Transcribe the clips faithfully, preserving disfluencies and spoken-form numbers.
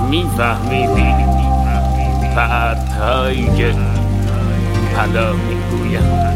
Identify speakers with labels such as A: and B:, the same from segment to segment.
A: میفهمیدی پرتایی که حالا میگویم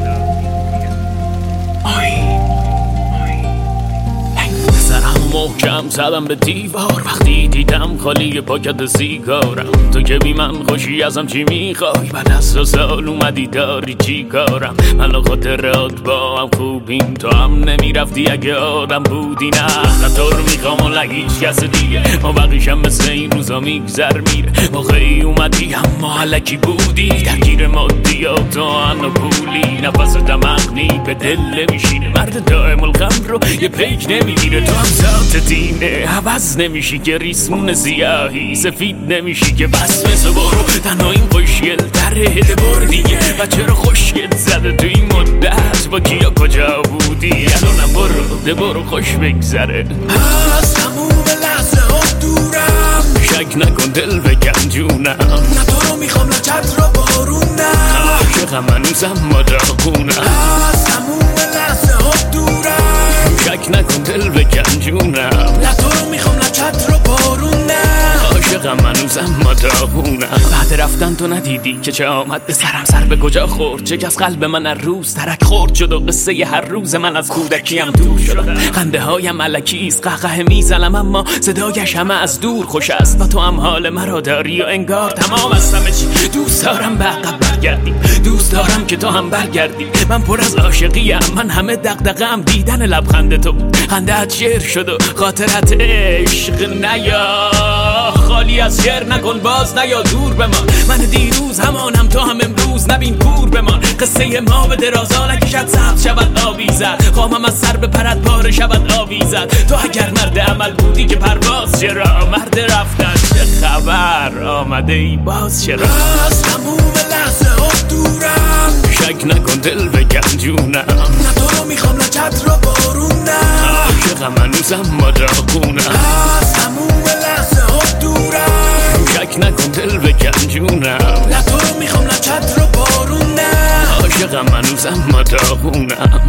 A: سرم محکم زدم به دیوار وقتی دیدم خالی پاکت سیگارم. تو که بی من خوشی ازم چی میخوای؟ بعد از دو سال اومدی داری چی کارم؟ من و خاطرات با هم خوبیم، تو هم نمیرفتی اگه آدم بودی. نه نه تو رو میخوام و لگیش کس دیگه، ما بقیشم مثل این روزا میگذر میره. موقعی اومدی اما علکی بودی، درگیر مادیات و ان و پولی. نفس دمغنی به دل نمیشینه، مرد دائم الغم رو یه پیک نمیگیره. تو هم ذات دینه عوض نمیشی که ریسمون زیاهی، سفید نمیشی که بس مثل برو. تنها این خوشگل تره هده بر دیگه، و چرا خوشگل زده تو این مدت؟ با کیا کجا بودی؟ الانم برو ده برو خوش بگذره.
B: از تموم لحظه ها دورم،
A: شک نکن دل بکن جونم.
B: نه تو رو میخوام نه چتر و بارونم،
A: عاشقم هنوزم ما داغونم.
B: از تموم لحظه ها دورم،
A: شک نکن دل بکن جونم.
B: نه تو رو میخوام نه چتر و بارونم،
A: عاشقم هنوزم ما داغونم. بعد رفتن تو ندیدی که چه آمد به سرم؟ سر به کجا خورد؟ چه از قلب من هر روز ترک خورد شد و قصه ی هر روز من از کودکیم دور شدم. خنده هایم الکیست قهقه میزنم اما صدایش همه از دور خوش است. و تو هم حال مرا داری و انگار تمام از همه چی. دوست دارم به عقب برگردی، دوست دارم که تو هم برگردی. من پر از عاشقیم، من همه دغدغه‌ام دیدن لبخند تو. خنده‌ات شعر شد و خاطرت عشق نیا، خالی از شعر نکن باز نیا دور بمان. من دیروز همانم تو هم امروز، نبین کور بمان. قصه ما به درازا نکشد سبز شود آویزد، خواهم از سر به پرد پاره شود آویزد. تو اگر مرد عمل بودی که پرواز چرا؟ مرد رفتن چه خبر؟ آمده ای باز چرا؟
B: از تموم لحظه ها دورم،
A: شک نکن دل بکن جونم.
B: نه تو رو میخوام نه چتر و بارونم،
A: عاشقم هنوزم ما داغونم.
B: از تموم لحظه ها دورم،
A: شک نکن دل بکن جونم.
B: نه تو رو میخوام نه چتر و بارونم،
A: عاشقم هنوزم ما داغونم.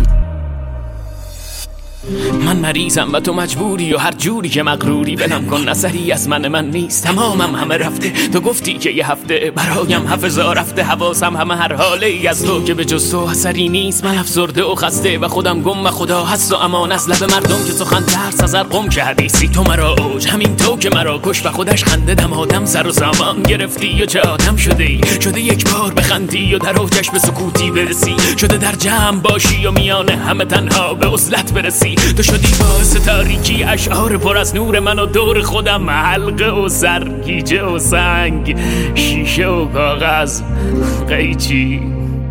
A: من مریضم و تو مجبوری و هر جوری که مغروری. بنم کن اثری از من من نیست، تمامم همه رفته. تو گفتی که یه هفته برایم حفظا رفته، حواسم همه هر حاله ای از تو که به جز تو اثری نیست. من افسرده و خسته و خودم گم و خدا هست و امان از لب مردم که سخن ترس از هر قم که حدیثی. تو مرا اوج همین تو که مرا کش و خودش خنده دم آدم سر و سامان گرفتی و چه آدم شده ای. شده یک بار بخندی و در اوجش به سکوتی برسی، شده در جمع باشی و میانه همه تنها به عزلت برسی. تو شدی باعث تاریکی اشعار پر از نور من و دور خودم حلقه و سرگیجه و سنگ، شیشه و کاغذ قیچی.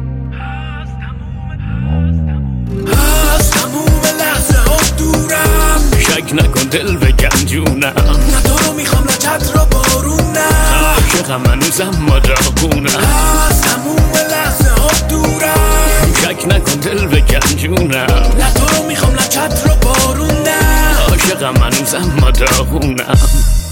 B: از تموم لحظه ها دورم،
A: شک نکن دل بکن جونم.
B: نه تو رو میخوام نه چتر و بارونم،
A: عاشقم هنوزم ما داغونم.
B: از تموم لحظه ها دورم،
A: شک نکن دل بکن جونم.
B: نه تو رو میخوام نه چتر و بارونم،
A: عاشقم هنوزم ما داغونم.